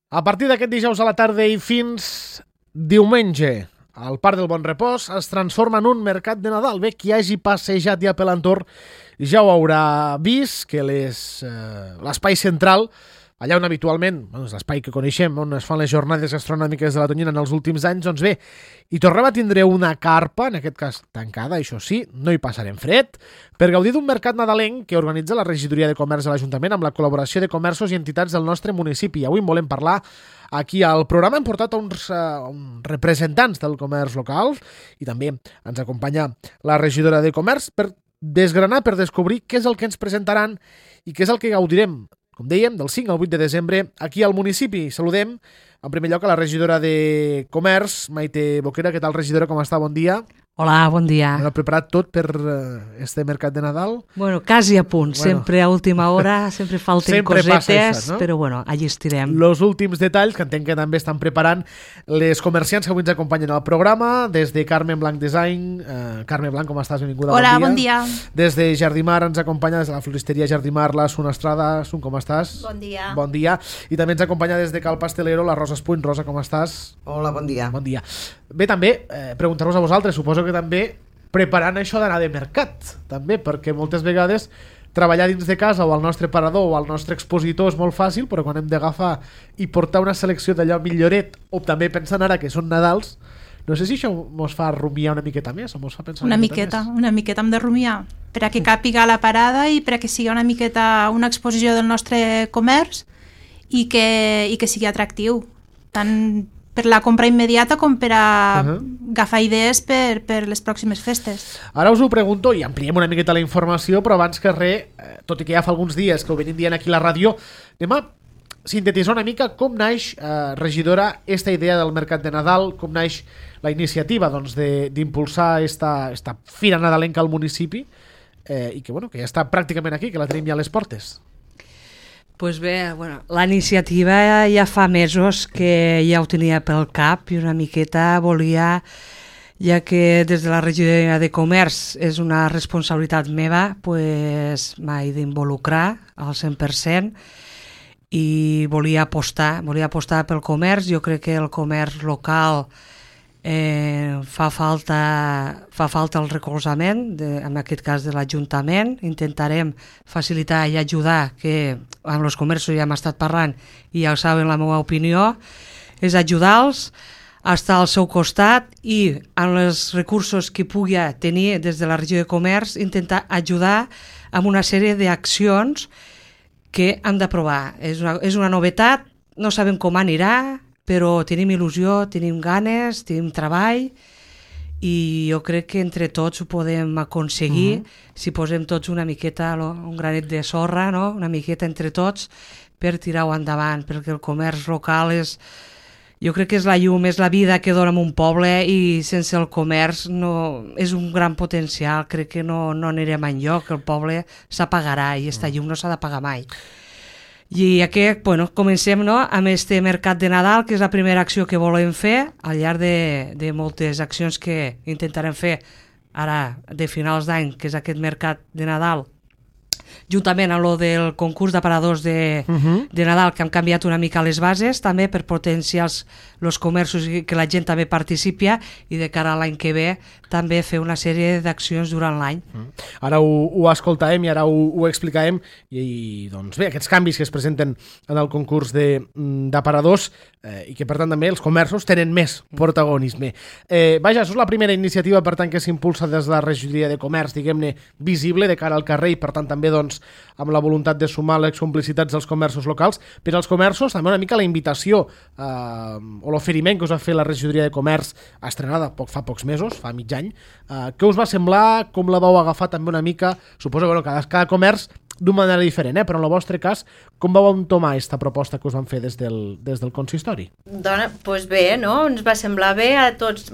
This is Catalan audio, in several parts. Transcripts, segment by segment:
A partir d'aquest dijous a la tarda i fins diumenge, el Parc del Bon Repòs es transforma en un mercat de Nadal. Bé, qui hagi passejat ja per l'entorn ja ho haurà vist, que l'espai central, allà on habitualment, és l'espai que coneixem, on es fan les jornades gastronòmiques de la Tonyina en els últims anys, doncs bé, hi tornem a tindre una carpa, en aquest cas tancada, això sí, no hi passarem fred, per gaudir d'un mercat nadalenc que organitza la Regidoria de Comerç de l'Ajuntament amb la col·laboració de comerços i entitats del nostre municipi. Avui en volem parlar aquí al programa. Hem portat uns representants del comerç local i també ens acompanya la regidora de Comerç per desgranar, per descobrir què és el que ens presentaran i què és el que gaudirem, com dèiem, del 5 al 8 de desembre aquí al municipi. Saludem en primer lloc a la regidora de Comerç, Maite Boquera. Què tal, regidora? Com està? Bon dia. Hola, bon dia. Heu preparat tot per este mercat de Nadal? Bueno, quasi a punt. Sempre a última hora, sempre falten sempre cosetes, això, no? Però bueno, allí estirem. Los últims detalls, que entenc que també estan preparant les comerciants que avui ens acompanyen al programa, des de Carmen Blanc Design. Carmen Blanc, com estàs? Benvinguda. Hola, bon dia. Des de Jardimar ens acompanya, des de la floristeria Jardimar, la Sun Estrada. Sun, com estàs? Bon dia. Bon dia. I també ens acompanya des de Cal Pastelero la Rosa Espuny. Rosa, com estàs? Hola, bon dia. Bon dia. Bé, també, preguntar-vos a vosaltres, suposo que també preparant això d'anar de mercat, també, perquè moltes vegades treballar dins de casa o al nostre parador o al nostre expositor és molt fàcil, però quan hem d'agafar i portar una selecció d'allò milloret, o també pensant ara que són Nadals, no sé si això mos fa rumiar una miqueta més o mos fa pensar una miqueta hem de rumiar per a que càpiga la parada i per a que sigui una miqueta una exposició del nostre comerç i que sigui atractiu, tant per la compra immediata com per a agafar idees per les pròximes festes. Ara us ho pregunto i ampliem una miqueta la informació, però abans que res, tot i que ja fa alguns dies que ho venim dient aquí a la ràdio, anem a sintetitzar una mica com naix, regidora, esta idea del mercat de Nadal, com naix la iniciativa d'impulsar esta fira nadalenca al municipi i que, bueno, que ja està pràcticament aquí, que la tenim ja a les portes. Pues bé, bueno, la iniciativa ja fa mesos que ja ho tenia pel cap i una miqueta volia, ja que des de la regidoria de Comerç és una responsabilitat meva, pues m'he d'involucrar al 100% i volia apostar pel comerç. Jo crec que el comerç local fa falta el recolzament, en aquest cas de l'Ajuntament. Intentarem facilitar i ajudar, que amb els comerços ja hem estat parlant i ja ho saben la meva opinió, és ajudar-los a estar al seu costat i amb els recursos que pugui tenir des de la regió de Comerç intentar ajudar amb una sèrie d'accions que hem d'aprovar. És una novetat, no sabem com anirà, però tenim il·lusió, tenim ganes, tenim treball i jo crec que entre tots ho podem aconseguir si posem tots una miqueta, un granet de sorra, no? Una miqueta entre tots per tirar-ho endavant, perquè el comerç local jo crec que és la llum, és la vida que dona en un poble i sense el comerç és un gran potencial. Crec que no anirem enlloc, el poble s'apagarà i aquesta llum no s'ha d'apagar mai. I aquest, comencem amb este mercat de Nadal, que és la primera acció que volem fer al llarg de moltes accions que intentarem fer ara de finals d'any, que és aquest mercat de Nadal, juntament amb el del concurs d'aparadors de Nadal, que hem canviat una mica les bases també per potenciar els comerços i que la gent també participi, i de cara a l'any que ve també fer una sèrie d'accions durant l'any. Ara ho escoltàvem i ara ho explicarem i doncs bé, aquests canvis que es presenten en el concurs d'aparadors i que per tant també els comerços tenen més protagonisme. Vaja, això és la primera iniciativa per tant que s'impulsa des de la regidoria de Comerç, diguem-ne, visible de cara al carrer i per tant també doncs amb la voluntat de sumar les complicitats dels comerços locals. Per als comerços també una mica la invitació o l'oferiment que us va fer la regidoria de Comerç estrenada fa pocs mesos, fa mig any. Què us va semblar? Com la vau agafar també una mica? Suposo que cada comerç d'una manera diferent, però en el vostre cas, com vau entomar aquesta proposta que us van fer des del consistori? Doncs bé, no? Ens va semblar bé a tots,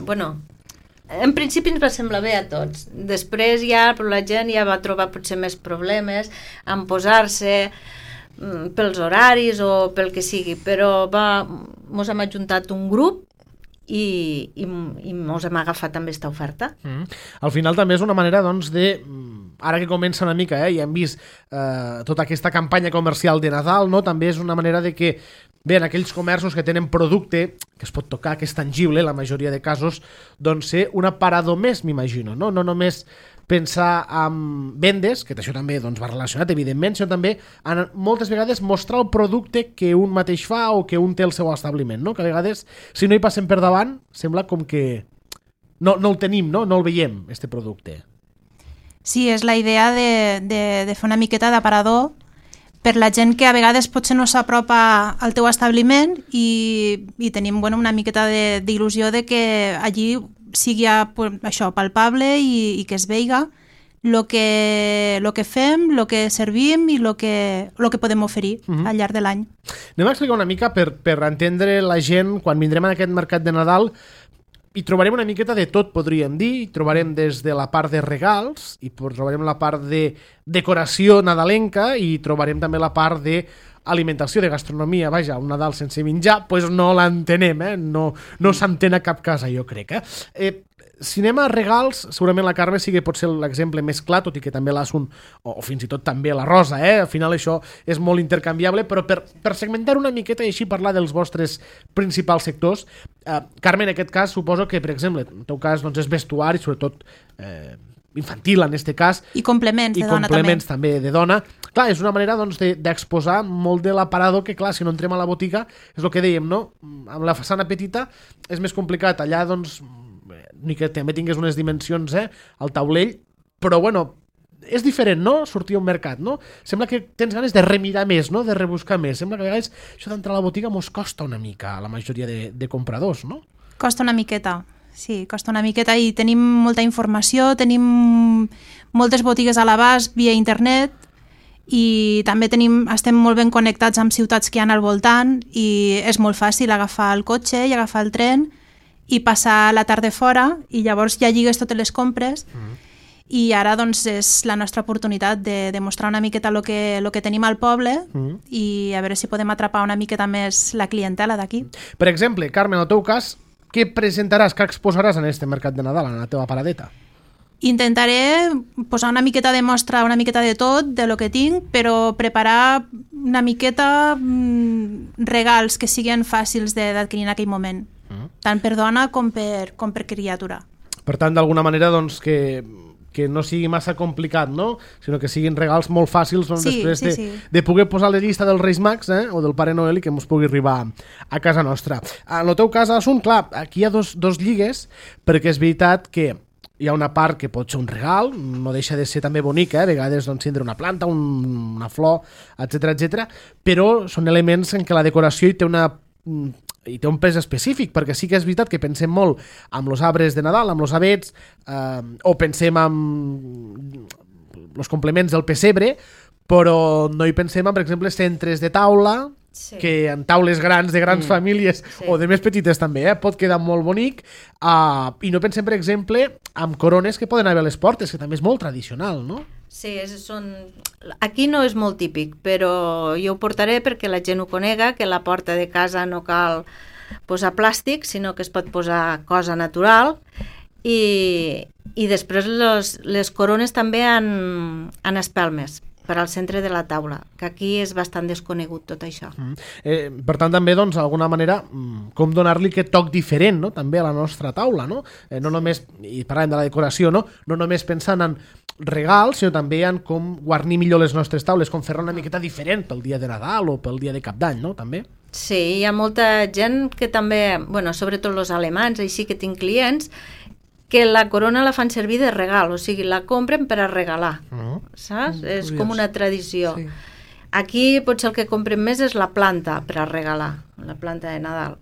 en principi ens va semblar bé a tots. Després la gent ja va trobar potser més problemes en posar-se pels horaris o pel que sigui, però mos hem ajuntat un grup i mos hem agafat també aquesta oferta. Al final també és una manera doncs de ara que comença una mica, i hem vist tota aquesta campanya comercial de Nadal, no? També és una manera de que, bé, en aquells comerços que tenen producte que es pot tocar, que és tangible, la majoria de casos, doncs ser un aparador més, m'imagino, no? No només pensar en vendes, que això també doncs, va relacionat, evidentment, sinó també en moltes vegades mostrar el producte que un mateix fa o que un té al seu establiment, no? Que a vegades, si no hi passem per davant, sembla com que no el tenim, no el veiem, este producte. Sí, és la idea de fer una miqueta d'aparador per la gent que a vegades potser no s'apropa al teu establiment i tenim una miqueta d'il·lusió de que allí sigui això palpable i que es veiga lo que fem, lo que servim i lo que podem oferir al llarg de l'any. Anem a explicar una mica per entendre la gent quan vindrem a aquest mercat de Nadal. Hi trobarem una miqueta de tot, podríem dir. Hi trobarem des de la part de regals, i trobarem la part de decoració nadalenca, i trobarem també la part de alimentació, de gastronomia. Vaja, un Nadal sense menjar, doncs no l'entenem, no s'entén a cap casa, jo crec. Si anem a regals, segurament la Carme sí que pot ser l'exemple més clar, tot i que també l'Asun, o fins i tot també la Rosa, al final això és molt intercanviable, però per segmentar una miqueta i així parlar dels vostres principals sectors, Carme, en aquest cas, suposo que, per exemple, en el teu cas doncs, és vestuari, sobretot infantil en aquest cas. I complements de dona també de dona. Clar, és una manera doncs, d'exposar molt de l'aparador que, clar, si no entrem a la botiga, és el que dèiem, no? Amb la façana petita és més complicat. Allà, doncs, ni que també tingués unes dimensions al taulell, però, bueno, és diferent, no?, sortir a un mercat, no? Sembla que tens ganes de remirar més, no?, de rebuscar més. Sembla que a vegades això d'entrar a la botiga mos costa una mica a la majoria de compradors, no? Costa una miqueta. Sí, costa una miqueta i tenim molta informació, tenim moltes botigues a l'abast via internet i també estem molt ben connectats amb ciutats que hi ha al voltant i és molt fàcil agafar el cotxe i agafar el tren i passar la tarda fora i llavors ja lligues totes les compres i ara doncs és la nostra oportunitat de mostrar una miqueta el que tenim al poble i a veure si podem atrapar una miqueta més la clientela d'aquí. Per exemple, Carme, en el teu cas, què presentaràs, què exposaràs en este mercat de Nadal, en la teva paradeta? Intentaré posar una miqueta de mostra, una miqueta de tot, de lo que tinc, però preparar una miqueta regals que siguin fàcils d'adquirir en aquell moment, tant per dona com per criatura. Per tant, d'alguna manera, doncs, que no sigui massa complicat, no? Sinó que siguin regals molt fàcils després de poder posar la llista dels Reis Mags o del Pare Noel i que ens pugui arribar a casa nostra. En el teu cas, Asun, clar, aquí hi ha dos lligues, perquè és veritat que hi ha una part que pot ser un regal, no deixa de ser també bonica, a vegades doncs, tindre una planta, una flor, etc, però són elements en què la decoració hi té un pes específic, perquè sí que és veritat que pensem molt amb els arbres de Nadal, amb els avets, o pensem amb els complements del pessebre, però no hi pensem en, per exemple, centres de taula, que en taules grans de grans famílies o de més petites també, pot quedar molt bonic, i no pensem, per exemple, en corones que poden haver a les portes, que també és molt tradicional, no? Sí, aquí no és molt típic, però jo ho portaré perquè la gent ho conega, que la porta de casa no cal posar plàstic, sinó que es pot posar cosa natural, i després les corones també en espelmes per al centre de la taula, que aquí és bastant desconegut tot això. Per tant, també, doncs, d'alguna manera, com donar-li aquest toc diferent, no?, també a la nostra taula, no? No només, i parlem de la decoració, no només pensant en regals, sinó també en com guarnir millor les nostres taules, com fer-la una miqueta diferent pel dia de Nadal o pel dia de Cap d'Any, no?, també. Sí, hi ha molta gent que també, sobretot els alemans, així que tinc clients, que la corona la fan servir de regal, o sigui, la compren per a regalar, saps? És com una tradició. Sí. Aquí potser el que compren més és la planta per a regalar, la planta de Nadal.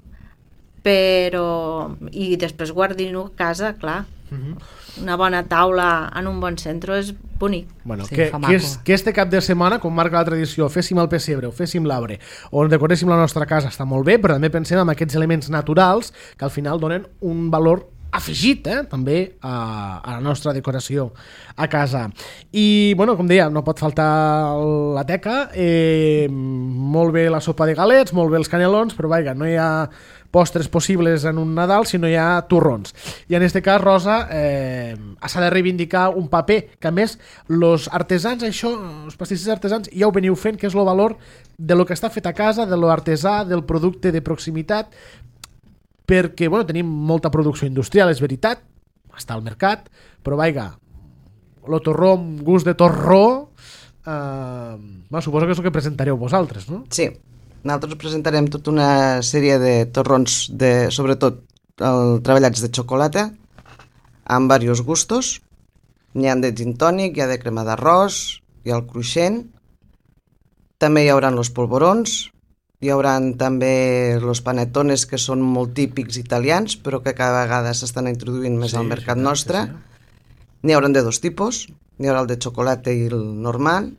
Però... I després guardin-ho a casa, clar. Una bona taula en un bon centre és bonic. Bueno, que este cap de setmana, com marca la tradició, féssim el pessebre o féssim l'arbre o decoréssim la nostra casa, està molt bé, però també pensem en aquests elements naturals que al final donen un valor afegit també a la nostra decoració a casa. I, bueno, com deia, no pot faltar la teca, molt bé la sopa de galets, molt bé els canelons, però vaja, no hi ha postres possibles en un Nadal si no hi ha torrons. I en aquest cas, Rosa, s'ha de reivindicar un paper que, a més, els artesans, això, els pastissers artesans, ja ho veniu fent, que és el valor de lo que està fet a casa, de lo artesà, del producte de proximitat, perquè bueno, tenim molta producció industrial, és veritat, està al mercat, però vaja, el torró amb gust de torró, suposo que és el que presentareu vosaltres, no? Sí, nosaltres presentarem tota una sèrie de torrons, sobretot treballats de xocolata, amb diversos gustos. N'hi ha de gin tònic, hi ha de crema d'arròs, hi ha el cruixent, també hi haurà els polvorons, hi haurà també els panetones, que són molt típics italians, però que cada vegada s'estan introduint més al mercat nostre. N'hi haurà de dos tipus, n'hi haurà el de xocolata i el normal,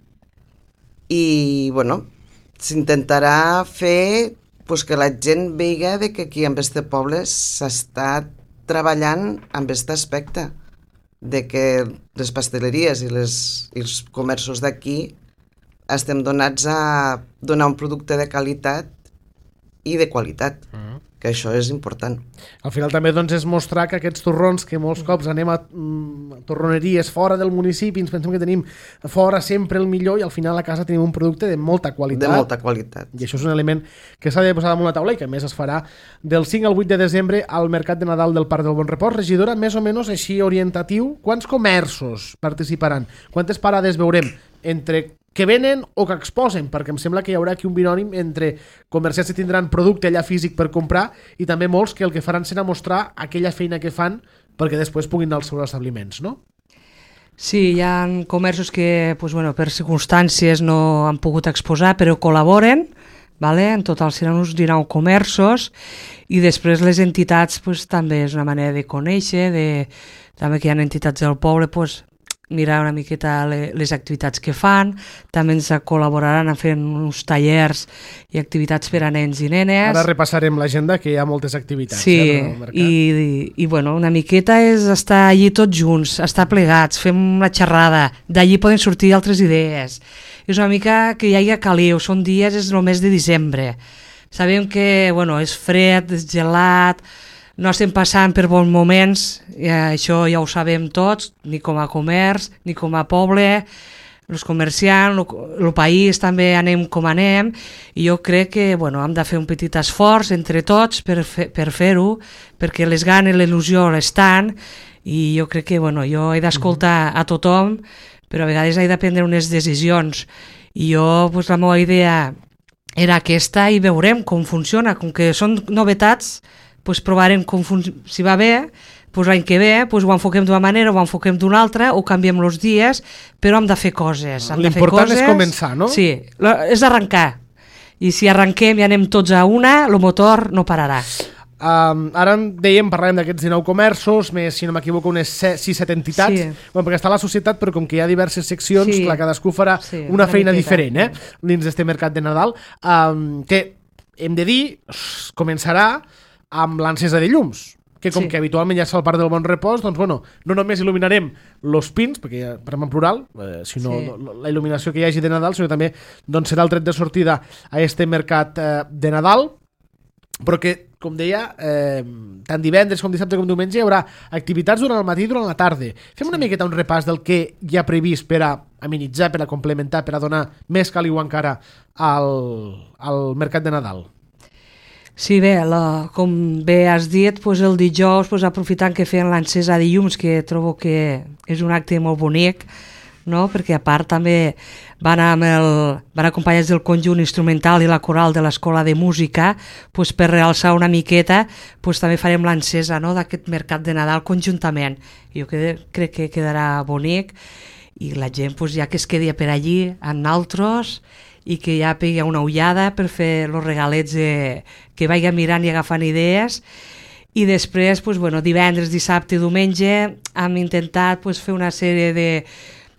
i bueno, s'intentarà fer que la gent veiga que aquí en este poble s'està treballant amb aquest aspecte, de que les pasteleries i els comerços d'aquí estem donats a donar un producte de qualitat i de qualitat, que això és important. Al final també doncs, és mostrar que aquests torrons, que molts cops anem a torroneries fora del municipi, ens pensem que tenim fora sempre el millor i al final a casa tenim un producte de molta qualitat. De molta qualitat. I això és un element que s'ha de posar damunt la taula i que a més es farà del 5 al 8 de desembre al Mercat de Nadal del Parc del Bon Repòs. Regidora, més o menys així orientatiu, quants comerços participaran? Quantes parades veurem entre que venen o que exposen, perquè em sembla que hi haurà aquí un binònim entre comerciants que tindran producte allà físic per comprar i també molts que el que faran serà mostrar aquella feina que fan perquè després puguin anar als seus establiments, no? Sí, hi ha comerços que pues, bueno, per circumstàncies no han pogut exposar, però col·laboren, vale? En total seran uns 19 comerços i després les entitats pues, també és una manera de conèixer, també que hi ha entitats del poble, pues, mirar una miqueta les activitats que fan, també ens col·laboraran a fer uns tallers i activitats per a nens i nenes. Ara repassarem l'agenda, que hi ha moltes activitats. Sí, i bueno, una miqueta és estar allí tots junts, estar plegats, fem una xerrada, d'allí poden sortir altres idees. És una mica que hi hagi caliu, són dies, és el mes de desembre. Sabem que bueno, és fred, és gelat, no estem passant per bons moments, això ja ho sabem tots, ni com a comerç, ni com a poble, els comerciants, el país també anem com anem, i jo crec que bueno, hem de fer un petit esforç entre tots per fer-ho, perquè les ganes, l'il·lusió l'estan, i jo crec que bueno, jo he d'escoltar a tothom, però a vegades he de prendre unes decisions, i jo, pues, la meva idea era aquesta i veurem com funciona, com que són novetats, pues provarem si va bé, pues l'any que ve pues ho enfoquem d'una manera, ho enfoquem d'una altra, o canviem els dies, però hem de fer coses. L'important és començar, no? Sí, és arrencar. I si arrenquem i anem tots a una, el motor no pararà. Ara dèiem, parlàvem d'aquests 19 comerços, més, si no m'equivoco, unes 6-7 entitats, sí. Bueno, perquè està la societat, però com que hi ha diverses seccions, sí. Clar, cadascú farà una feina diferent, dins d'este mercat de Nadal, que hem de dir, començarà amb l'encesa de llums, que com que habitualment ja és al Parc del Bon Repòs, doncs bueno, no només il·luminarem los pins, perquè parlem en plural, sinó la il·luminació que hi hagi de Nadal, sinó també doncs, serà el tret de sortida a este mercat de Nadal, però que, com deia, tant divendres com dissabte com diumenge hi haurà activitats durant el matí i durant la tarda. Fem una miqueta un repàs del que hi ha previst per a amenitzar, per a complementar, per a donar més caliu encara al mercat de Nadal. Sí, bé, com bé has dit, pues el dijous, pues, aprofitant que feien l'encesa de llums, que trobo que és un acte molt bonic, no? Perquè a part també van acompanyats del conjunt instrumental i la coral de l'Escola de Música, pues, per realçar una miqueta, pues, també farem l'encesa, no? D'aquest mercat de Nadal conjuntament. Jo crec que quedarà bonic i la gent pues, ja que es quedi per allí amb naltros i que ja pegui una ullada per fer els regalets que vagi mirant i agafant idees. I després, pues, bueno, divendres, dissabte i diumenge hem intentat pues, fer una sèrie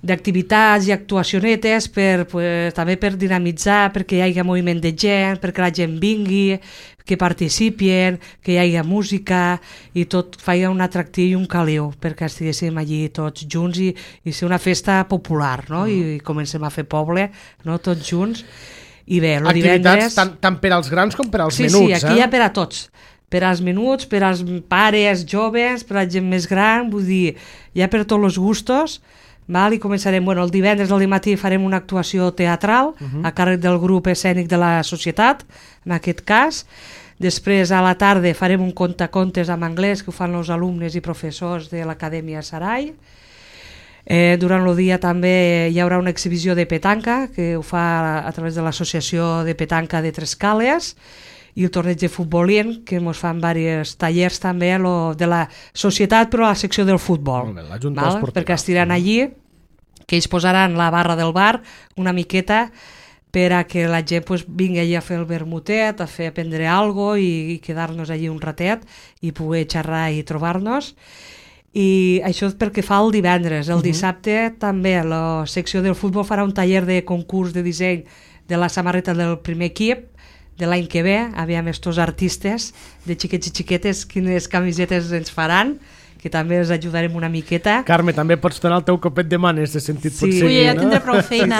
d'activitats i actuacionetes també per dinamitzar, perquè hi hagi moviment de gent, perquè la gent vingui, que participin, que hi hagi música i tot feia un atractiu i un caliu perquè estiguéssim allí tots junts i ser una festa popular, no? I comencem a fer poble, no? Tots junts. I bé, el divendres... Activitats tant per als grans com per als menuts. Sí, aquí hi ha per a tots. Per als menuts, per als pares joves, per a la gent més gran, vull dir, hi ha per tots els gustos. I començarem, el divendres al matí farem una actuació teatral a càrrec del grup escènic de la societat, en aquest cas. Després a la tarda farem un contacontes en anglès que ho fan els alumnes i professors de l'Acadèmia Sarai. Durant el dia també hi haurà una exhibició de petanca que ho fa a través de l'Associació de Petanca de Trescales i el torneig de futbolín, que ens fan diversos tallers també de la societat, però a la secció del futbol. Molt bé, la Junta Esportiva. Perquè estiran allí, que ells posaran la barra del bar una miqueta per a que la gent vingui allà a fer el vermutet, a prendre alguna cosa i quedar-nos allí un ratet i poder xerrar i trobar-nos. I això és perquè fa el divendres. El dissabte també la secció del futbol farà un taller de concurs de disseny de la samarreta del primer equip de l'any que ve. Aviam estos artistes de xiquets i xiquetes quines camisetes ens faran, que també els ajudarem una miqueta. Carme, també pots donar el teu copet de manes de sentit potser. Sí, ja tindré prou feina.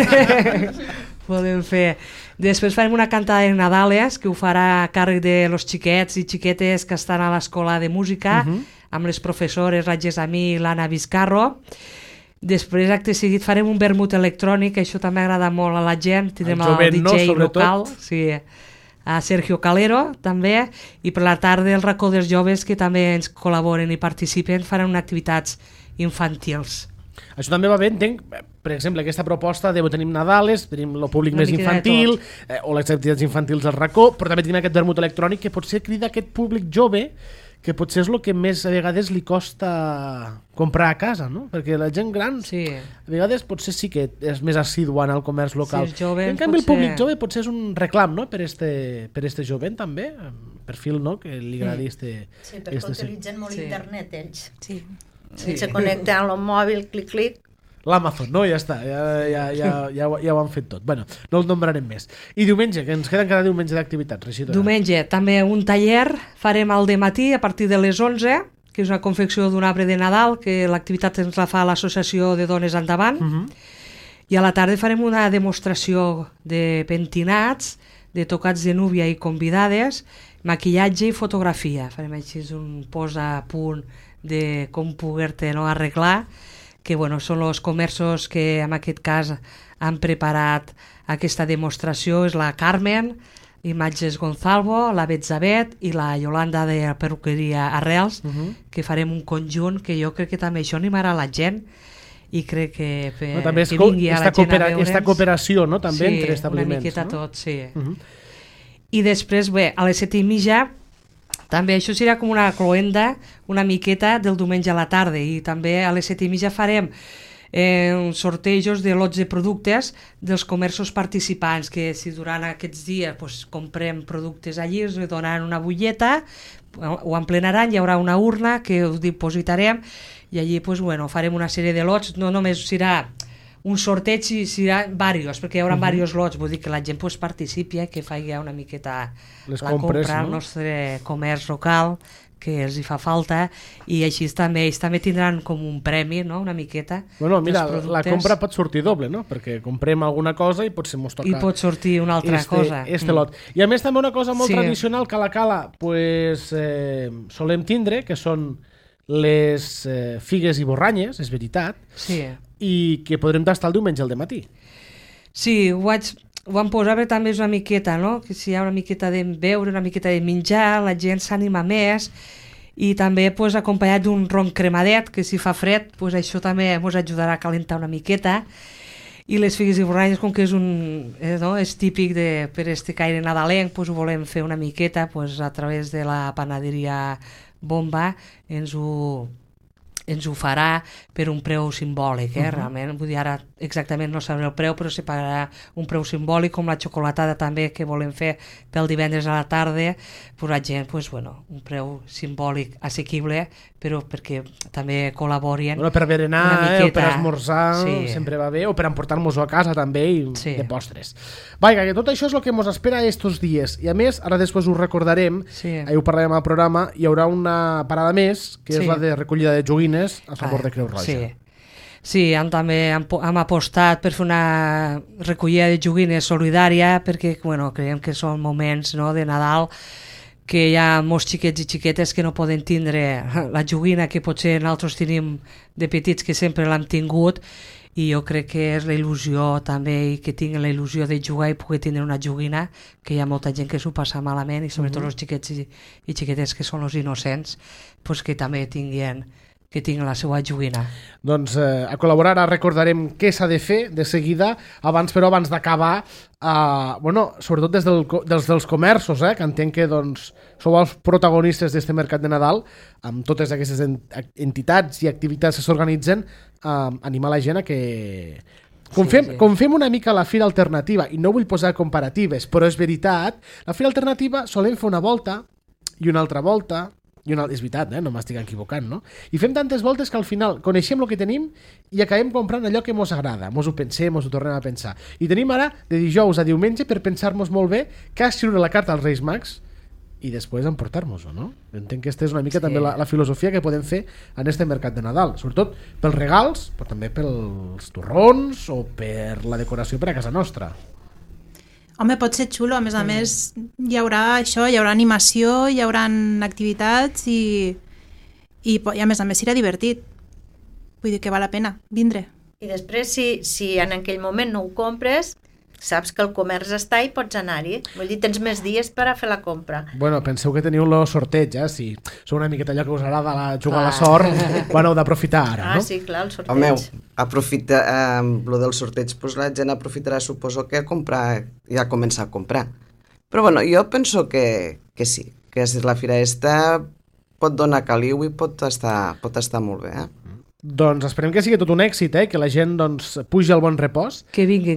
Podem fer. Després farem una cantada de Nadales que ho farà a càrrec de los xiquets i xiquetes que estan a l'escola de música amb les professores la Gesamí i l'Anna Vizcarro. Després, acte seguit, farem un vermut electrònic, això també agrada molt a la gent. Tindrem el DJ local, sí, a Sergio Calero també, i per la tarda el racó dels joves que també ens col·laboren i participen faran activitats infantils. Això també va bé, entenc, per exemple, aquesta proposta de tenim Nadales, tenim el públic més infantil, o les activitats infantils al racó, però també tenim aquest vermut electrònic que potser crida aquest públic jove, que potser és el que més a vegades li costa comprar a casa, no? Perquè la gent gran a vegades potser sí que és més assidua al comerç local. Sí, joves, en canvi el públic jove potser és un reclam, no? Per este jovent també, perfil, no? Que li agradi Sí, perquè utilitzen molt internet ells. Sí. Se connecten al mòbil, clic, l'Amazon, no? Ja està, ja ho han fet tot. Bueno, no el nombrarem més. I diumenge, que ens queden cada diumenge d'activitats, regidora. Diumenge, també un taller, farem al dematí a partir de les 11, que és una confecció d'un arbre de Nadal, que l'activitat ens la fa l'Associació de Dones Endavant, i a la tarda farem una demostració de pentinats, de tocats de núvia i convidades, maquillatge i fotografia. Farem així un pos a punt de com poder-te arreglar, que són els comerços que en aquest cas han preparat aquesta demostració. És la Carmen, Imatges Gonzalvo, la Betzabet i la Yolanda de la perruqueria Arrels, que farem un conjunt que jo crec que també això animarà la gent i crec que vingui a la gent a veure'ns. Aquesta cooperació, no? També entre establiments. Sí, una miqueta tot, sí. I després, a les 7:30 també això serà com una cloenda una miqueta del diumenge a la tarda, i també a les 7:30 farem sortejos de lots de productes dels comerços participants, que si durant aquests dies comprem productes allí, ens donaran una butlleta, ho emplenaran, hi haurà una urna que ho dipositarem i allí farem una sèrie de lots. No només serà un sorteig, serà diversos, perquè hi haurà diversos lots, vull dir que la gent participi, que faci una miqueta les la compres, compra al nostre comerç local, que els hi fa falta, i així també ells també tindran com un premi, no? Una miqueta. Bueno, mira, la compra pot sortir doble, no? Perquè comprem alguna cosa i potser mos toca... I pot sortir una altra cosa. Lot. I a més també una cosa molt tradicional que a la Cala solem tindre, que són les figues i borranyes, és veritat, i que podrem tastar el diumenge al dematí. Sí, ho vam posar perquè també és una miqueta, no? Que si hi ha una miqueta de beure, una miqueta de menjar, la gent s'anima més, i també acompanyat d'un ron cremadet, que si fa fred, això també ens ajudarà a calentar una miqueta. I les figues i borranyes, com que és típic per este caire nadalenc, ho volem fer una miqueta a través de la panaderia Bomba, ens ho ens ho farà per un preu simbòlic, realment. Vull dir, ara exactament no sabré el preu, però se pagarà un preu simbòlic, com la xocolatada també que volem fer pel divendres a la tarda, per la gent, un preu simbòlic assequible, però perquè també col·laborien per berenar, o per esmorzar, sí, sempre va bé, o per emportar-nos-ho a casa també, i sí, de postres. Vaja, que tot això és el que ens espera estos dies. I a més, ara després ho recordarem, sí, ho parlarem al programa, hi haurà una parada més, que és sí, la de recollida de joguines a favor de Creu Roja. Sí. Sí, també hem apostat per fer una recollida de joguines solidària, perquè creiem que són moments, no, de Nadal, que hi ha molts xiquets i xiquetes que no poden tindre la joguina que potser nosaltres tenim de petits, que sempre l'hem tingut, i jo crec que és la il·lusió també, i que tinguin la il·lusió de jugar i poder tindre una joguina, que hi ha molta gent que s'ho passa malament, i sobretot els xiquets i xiquetes que són els innocents, que també tinguin la seva joguina. Doncs a col·laborar, ara recordarem què s'ha de fer de seguida, abans d'acabar, sobretot dels comerços, que entenc que sou els protagonistes d'este mercat de Nadal, amb totes aquestes entitats i activitats que s'organitzen, animar la gent a que... Com fem una mica la Fira Alternativa, i no vull posar comparatives, però és veritat, la Fira Alternativa solem fer una volta i una altra volta, és veritat, no m'estic equivocant, no? I fem tantes voltes que al final coneixem el que tenim i acabem comprant allò que ens agrada, ens ho pensem, ens ho tornem a pensar. I tenim ara, de dijous a diumenge, per pensar-nos molt bé què escriure la carta als Reis Mags i després emportar-nos-ho, no? Entenc que aquesta és una mica també la filosofia que podem fer en este mercat de Nadal, sobretot pels regals, però també pels torrons o per la decoració per a casa nostra. Home, pot ser xulo, a més hi haurà això, hi haurà animació, hi haurà activitats i a més serà divertit. Vull dir que val la pena vindre. I després, si en aquell moment no ho compres, saps que el comerç està i pots anar-hi. Vull dir, tens més dies per a fer la compra. Bueno, penseu que teniu el sorteig, si sou una miqueta allò que us agrada jugar a la sort, quan heu d'aprofitar ara, no? Sí, clar, el sorteig. Home, aprofita, lo del sorteig, la gent aprofitarà, suposo, que a comprar, ja començar a comprar. Però bueno, jo penso que sí, que si la fira esta pot donar caliu i pot estar molt bé, Doncs esperem que sigui tot un èxit, que la gent pugi al bon repòs. Que vinguin,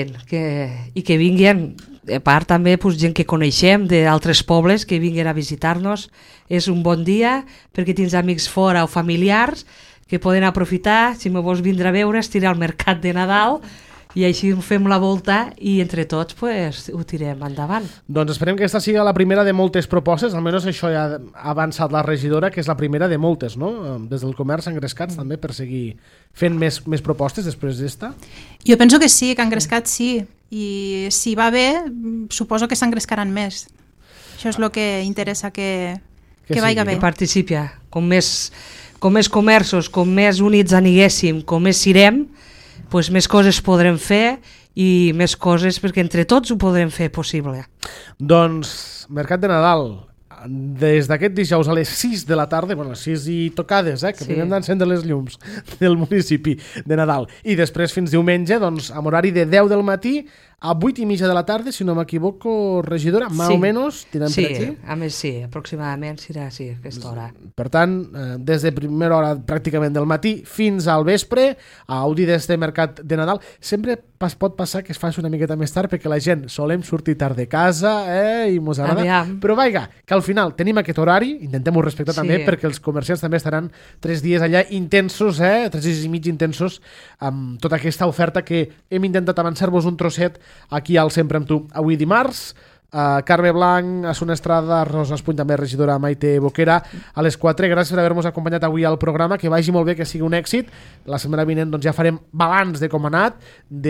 i que vinguin, a part també gent que coneixem d'altres pobles, que vinguin a visitar-nos. És un bon dia perquè tens amics fora o familiars que poden aprofitar, si me vols vindre a veure, estirar al mercat de Nadal, i així fem la volta i entre tots ho tirem endavant. Doncs esperem que aquesta sigui la primera de moltes propostes, almenys això ja ha avançat la regidora, que és la primera de moltes, no? Des del comerç engrescats també per seguir fent més propostes després d'esta. Jo penso que sí, que engrescats sí, i si va bé suposo que s'engrescaran més. Això és el que interessa que vaiga bé. Que participi. Com més comerços, com més units aniguéssim, com més sirem, més coses podrem fer i més coses perquè entre tots ho podrem fer possible. Doncs, Mercat de Nadal, des d'aquest dijous a les 6 de la tarda, bueno, 6 i tocades, que primer hem d'encendre les llums del municipi de Nadal, i després fins diumenge, amb horari de 10 del matí a 8 i mitja de la tarda, si no m'equivoco, regidora, més o menys, tirem per aquí? A més sí, aproximadament serà aquesta hora. Per tant, des de primera hora pràcticament del matí fins al vespre, a gaudir d'este mercat de Nadal. Sempre pot passar que es faci una miqueta més tard perquè la gent solem sortir tard de casa i mos agrada, però vaiga, que al final tenim aquest horari, intentem-ho respectar també perquè els comerciants també estaran 3 dies allà intensos, 3 dies i mig intensos amb tota aquesta oferta que hem intentat avançar-vos un trosset aquí al Sempre amb tu. Avui dimarts, Carme Blanc, Asuna Estrada, Rosa Espuny, també regidora Maite Boquera, a les 4. Gràcies per haver-nos acompanyat avui al programa, que vagi molt bé, que sigui un èxit. La setmana vinent ja farem balanç de com ha anat,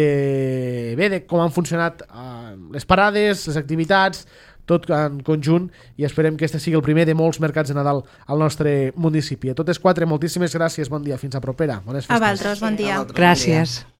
de com han funcionat les parades, les activitats, tot en conjunt, i esperem que este sigui el primer de molts mercats de Nadal al nostre municipi. A totes 4, moltíssimes gràcies, bon dia, fins a propera. Bones festes. A vosaltres, bon dia. Gràcies.